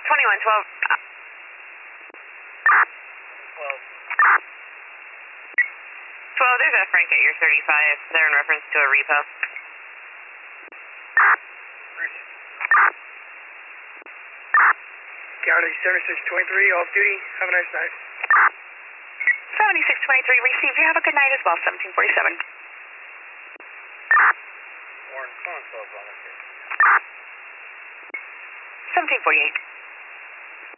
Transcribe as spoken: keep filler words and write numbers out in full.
twenty-one twelve. twelve. twelve, there's a Frank at your thirty-five. They're in reference to a repo. County seventy-six twenty-three, off duty. Have a nice night. seventy-six twenty-three, received. You have a good night as well, seventeen forty-seven. Warren, call twelve on this. seventeen forty-eight.